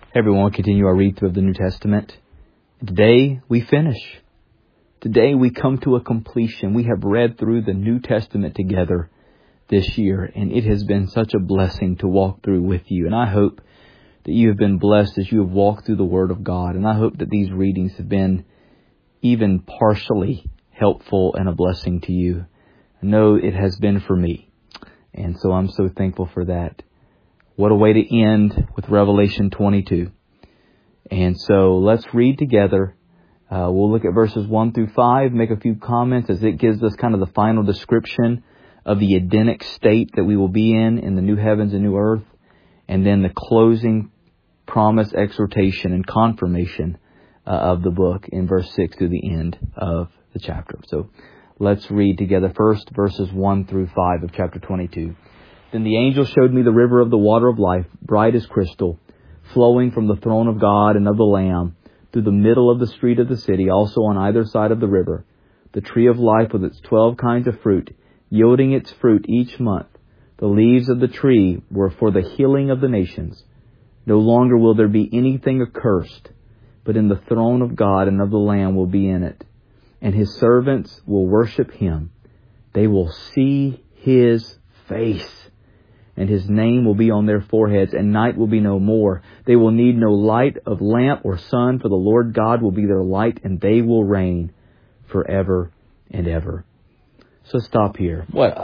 Everyone, we'll continue our read through of the New Testament. Today we finish. Today we come to a completion. We have read through the New Testament together this year, and it has been such a blessing to walk through with you. And I hope that you have been blessed as you have walked through the Word of God. And I hope that these readings have been even partially helpful and a blessing to you. I know it has been for me. And so I'm so thankful for that. What a way to end with Revelation 22. And so let's read together. We'll look at verses 1 through 5, make a few comments as it gives us kind of the final description of the Edenic state that we will be in the new heavens and new earth. And then the closing promise, exhortation, and confirmation of the book in verse 6 through the end of the chapter. So let's read together first verses 1 through 5 of chapter 22. Then the angel showed me the river of the water of life, bright as crystal, flowing from the throne of God and of the Lamb, through the middle of the street of the city, also on either side of the river. The tree of life with its 12 kinds of fruit, yielding its fruit each month. The leaves of the tree were for the healing of the nations. No longer will there be anything accursed, but in the throne of God and of the Lamb will be in it. And His servants will worship Him. They will see His face. And His name will be on their foreheads, and night will be no more. They will need no light of lamp or sun, for the Lord God will be their light, and they will reign forever and ever. So stop here.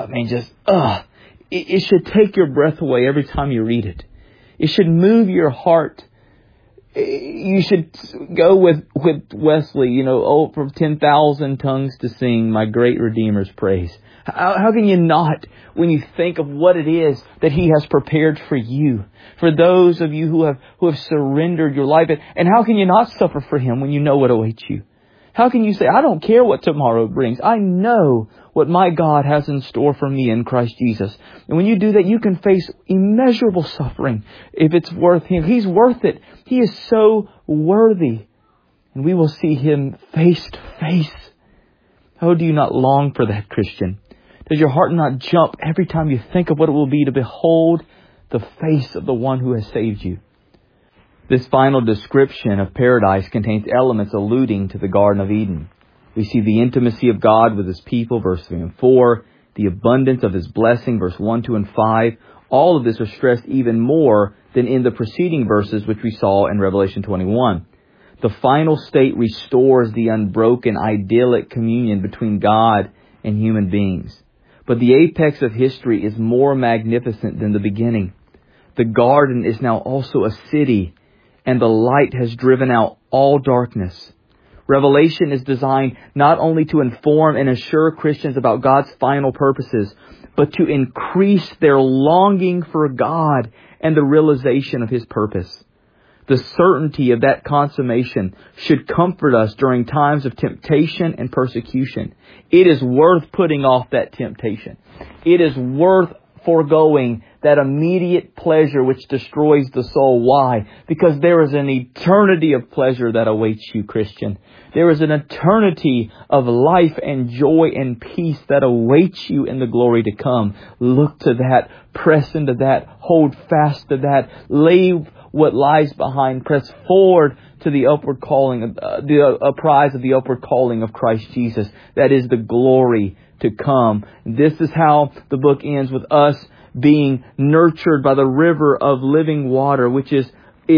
It should take your breath away every time you read it. It should move your heart. You should go with Wesley, from 10,000 tongues to sing my great Redeemer's praise. How can you not when you think of what it is that He has prepared for you, for those of you who have surrendered your life? And how can you not suffer for Him when you know what awaits you? How can you say, I don't care what tomorrow brings. I know what my God has in store for me in Christ Jesus. And when you do that, you can face immeasurable suffering if it's worth Him. He's worth it. He is so worthy. And we will see Him face to face. Oh, do you not long for that, Christian? Does your heart not jump every time you think of what it will be to behold the face of the one who has saved you? This final description of paradise contains elements alluding to the Garden of Eden. We see the intimacy of God with His people, verse 3 and 4, the abundance of His blessing, verse 1, 2, and 5. All of this are stressed even more than in the preceding verses which we saw in Revelation 21. The final state restores the unbroken, idyllic communion between God and human beings. But the apex of history is more magnificent than the beginning. The garden is now also a city, and the light has driven out all darkness. Revelation is designed not only to inform and assure Christians about God's final purposes, but to increase their longing for God and the realization of His purpose. The certainty of that consummation should comfort us during times of temptation and persecution. It is worth putting off that temptation. It is worth foregoing that immediate pleasure which destroys the soul. Why? Because there is an eternity of pleasure that awaits you, Christian. There is an eternity of life and joy and peace that awaits you in the glory to come. Look to that. Press into that. Hold fast to that. Leave what lies behind. Press forward to the upward calling, the prize of the upward calling of Christ Jesus. That is the glory to come. This is how the book ends, with us being nurtured by the river of living water, which is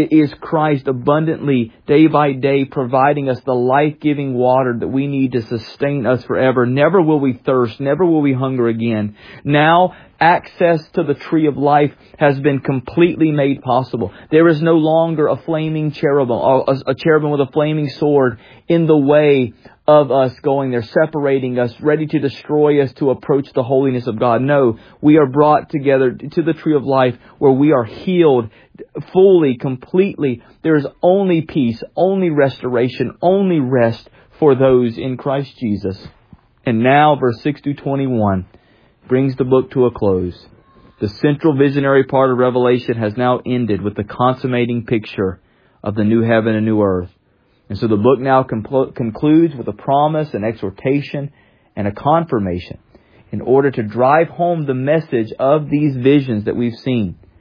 Christ abundantly, day by day, providing us the life-giving water that we need to sustain us forever. Never will we thirst. Never will we hunger again. Now, access to the tree of life has been completely made possible. There is no longer a flaming cherubim, or a cherubim with a flaming sword in the way of us going there, separating us, ready to destroy us to approach the holiness of God. No, we are brought together to the tree of life where we are healed fully, completely. There is only peace, only restoration, only rest for those in Christ Jesus. And now, verse 6 to 21 brings the book to a close. The central visionary part of Revelation has now ended with the consummating picture of the new heaven and new earth. And so the book now concludes with a promise, an exhortation, and a confirmation in order to drive home the message of these visions that we've seen.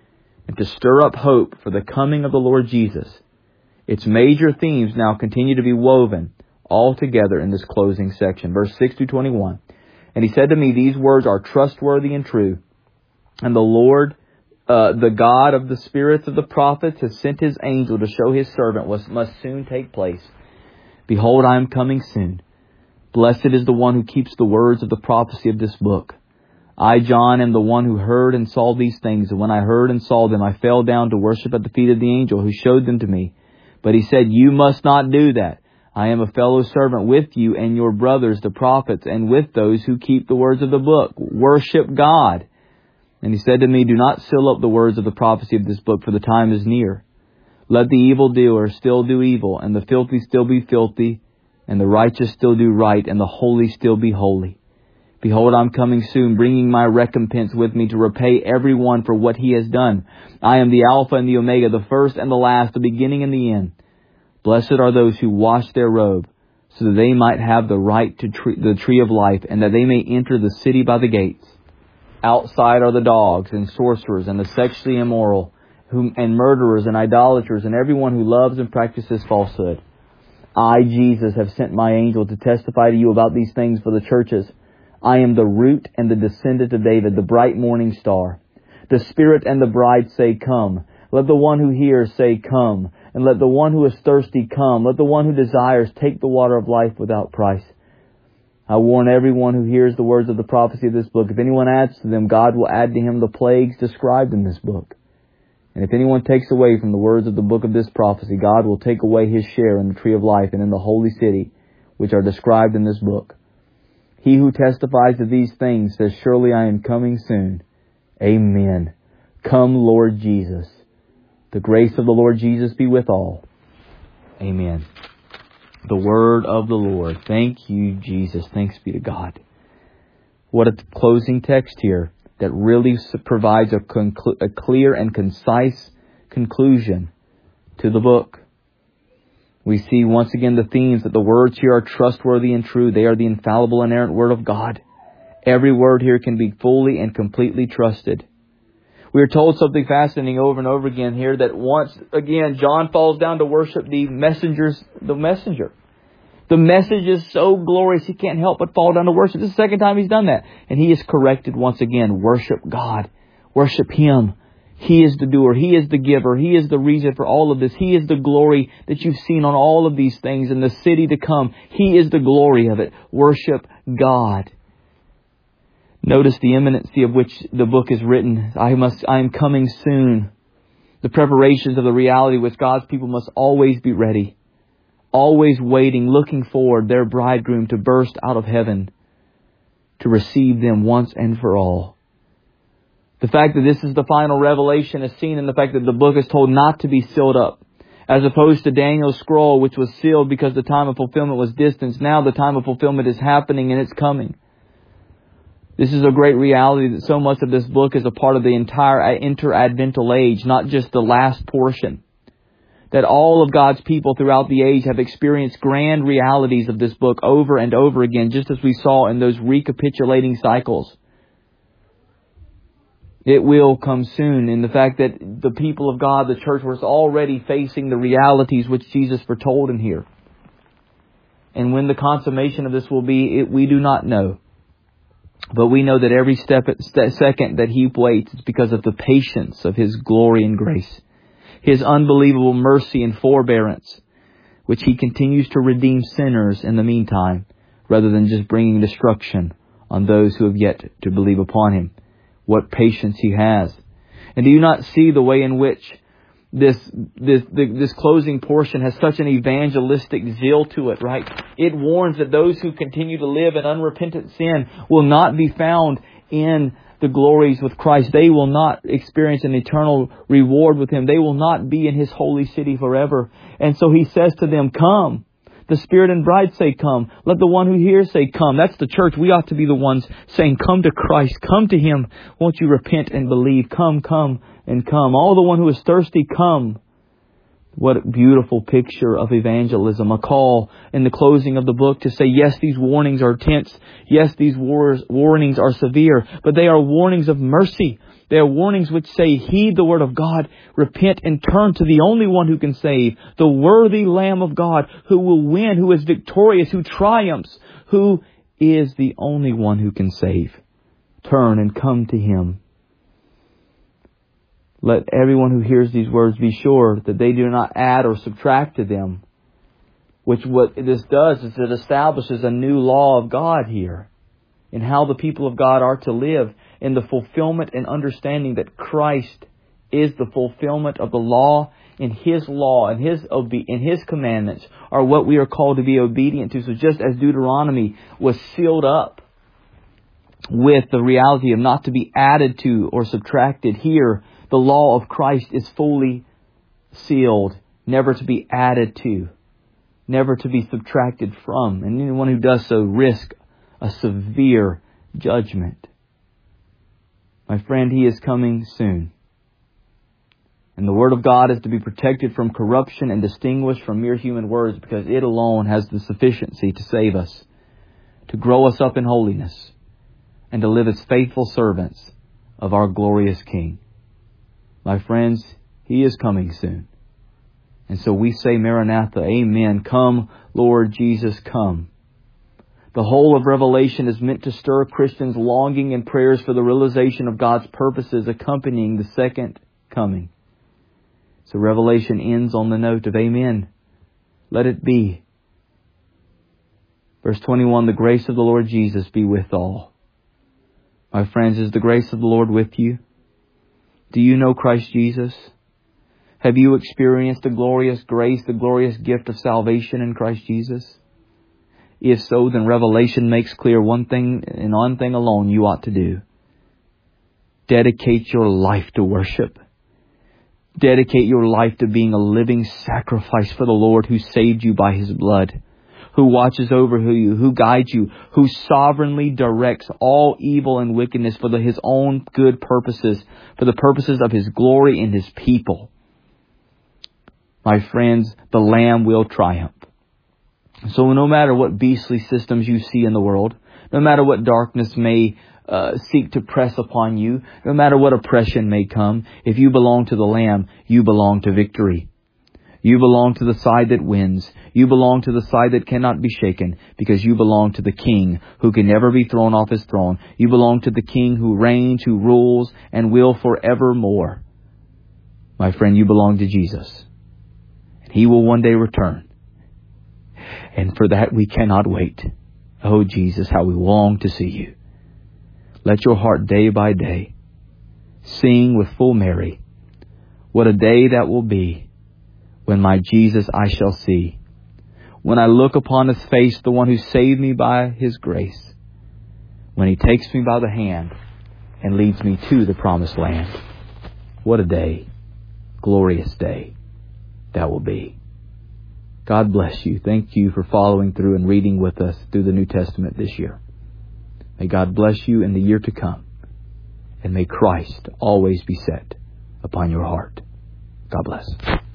and to stir up hope for the coming of the Lord Jesus. Its major themes now continue to be woven all together in this closing section. Verse 6 through 21. And he said to me, these words are trustworthy and true. And the Lord, the God of the spirits of the prophets, has sent His angel to show His servant what must soon take place. Behold, I am coming soon. Blessed is the one who keeps the words of the prophecy of this book. I, John, am the one who heard and saw these things. And when I heard and saw them, I fell down to worship at the feet of the angel who showed them to me. But he said, you must not do that. I am a fellow servant with you and your brothers, the prophets, and with those who keep the words of the book. Worship God. And he said to me, do not seal up the words of the prophecy of this book, for the time is near. Let the evildoer still do evil, and the filthy still be filthy, and the righteous still do right, and the holy still be holy. Behold, I'm coming soon, bringing my recompense with me to repay everyone for what he has done. I am the Alpha and the Omega, the first and the last, the beginning and the end. Blessed are those who wash their robe, so that they might have the right to the tree of life, and that they may enter the city by the gates. Outside are the dogs and sorcerers and the sexually immoral, and murderers and idolaters, and everyone who loves and practices falsehood. I, Jesus, have sent my angel to testify to you about these things for the churches. I am the root and the descendant of David, the bright morning star. The Spirit and the bride say, come. Let the one who hears say, come. And let the one who is thirsty come. Let the one who desires take the water of life without price. I warn everyone who hears the words of the prophecy of this book. If anyone adds to them, God will add to him the plagues described in this book. And if anyone takes away from the words of the book of this prophecy, God will take away his share in the tree of life and in the holy city, which are described in this book. He who testifies to these things says, surely I am coming soon. Amen. Come, Lord Jesus. The grace of the Lord Jesus be with all. Amen. The word of the Lord. Thank you, Jesus. Thanks be to God. What a closing text here that really provides a clear and concise conclusion to the book. We see once again the themes that the words here are trustworthy and true. They are the infallible, inerrant Word of God. Every word here can be fully and completely trusted. We are told something fascinating over and over again here, that once again John falls down to worship the messenger. The message is so glorious he can't help but fall down to worship. This is the second time he's done that. And he is corrected once again. Worship God. Worship Him. He is the doer. He is the giver. He is the reason for all of this. He is the glory that you've seen on all of these things in the city to come. He is the glory of it. Worship God. Notice the imminency of which the book is written. I am coming soon. The preparations of the reality which God's people must always be ready. Always waiting, looking forward, their bridegroom to burst out of heaven to receive them once and for all. The fact that this is the final revelation is seen in the fact that the book is told not to be sealed up. As opposed to Daniel's scroll, which was sealed because the time of fulfillment was distant. Now the time of fulfillment is happening and it's coming. This is a great reality that so much of this book is a part of the entire interadvental age, not just the last portion. That all of God's people throughout the age have experienced grand realities of this book over and over again, just as we saw in those recapitulating cycles. It will come soon in the fact that the people of God, the church, was already facing the realities which Jesus foretold in here. And when the consummation of this will be, we do not know. But we know that every second that He waits is because of the patience of His glory and grace. His unbelievable mercy and forbearance, which He continues to redeem sinners in the meantime, rather than just bringing destruction on those who have yet to believe upon Him. What patience He has. And do you not see the way in which this closing portion has such an evangelistic zeal to it, right? It warns that those who continue to live in unrepentant sin will not be found in the glories with Christ. They will not experience an eternal reward with Him. They will not be in His holy city forever. And so He says to them, come. The Spirit and bride say, come. Let the one who hears say, come. That's the church. We ought to be the ones saying, come to Christ. Come to Him. Won't you repent and believe? Come, come, and come. All the one who is thirsty, come. What a beautiful picture of evangelism. A call in the closing of the book to say, yes, these warnings are tense. Yes, these warnings are severe, but they are warnings of mercy. They are warnings which say, heed the word of God, repent and turn to the only one who can save, the worthy Lamb of God, who will win, who is victorious, who triumphs, who is the only one who can save. Turn and come to Him. Let everyone who hears these words be sure that they do not add or subtract to them. Which what this does is it establishes a new law of God here in how the people of God are to live, in the fulfillment and understanding that Christ is the fulfillment of the law, and His commandments are what we are called to be obedient to. So just as Deuteronomy was sealed up with the reality of not to be added to or subtracted, here the law of Christ is fully sealed, never to be added to, never to be subtracted from. And anyone who does so risks a severe judgment. My friend, He is coming soon. And the Word of God is to be protected from corruption and distinguished from mere human words, because it alone has the sufficiency to save us, to grow us up in holiness, and to live as faithful servants of our glorious King. My friends, He is coming soon. And so we say, Maranatha, Amen. Come, Lord Jesus, come. The whole of Revelation is meant to stir Christians' longing and prayers for the realization of God's purposes accompanying the second coming. So Revelation ends on the note of Amen. Let it be. Verse 21, the grace of the Lord Jesus be with all. My friends, is the grace of the Lord with you? Do you know Christ Jesus? Have you experienced the glorious grace, the glorious gift of salvation in Christ Jesus? If so, then Revelation makes clear one thing and one thing alone you ought to do. Dedicate your life to worship. Dedicate your life to being a living sacrifice for the Lord, who saved you by His blood, who watches over you, who guides you, who sovereignly directs all evil and wickedness for His own good purposes, for the purposes of His glory and His people. My friends, the Lamb will triumph. So no matter what beastly systems you see in the world, no matter what darkness may seek to press upon you, no matter what oppression may come, if you belong to the Lamb, you belong to victory. You belong to the side that wins. You belong to the side that cannot be shaken, because you belong to the King who can never be thrown off His throne. You belong to the King who reigns, who rules, and will forevermore. My friend, you belong to Jesus. And He will one day return. And for that we cannot wait. Oh Jesus, how we long to see You. Let your heart day by day sing with full Mary. What a day that will be, when my Jesus I shall see. When I look upon His face, the one who saved me by His grace. When He takes me by the hand and leads me to the promised land. What a day, glorious day that will be. God bless you. Thank you for following through and reading with us through the New Testament this year. May God bless you in the year to come. And may Christ always be set upon your heart. God bless.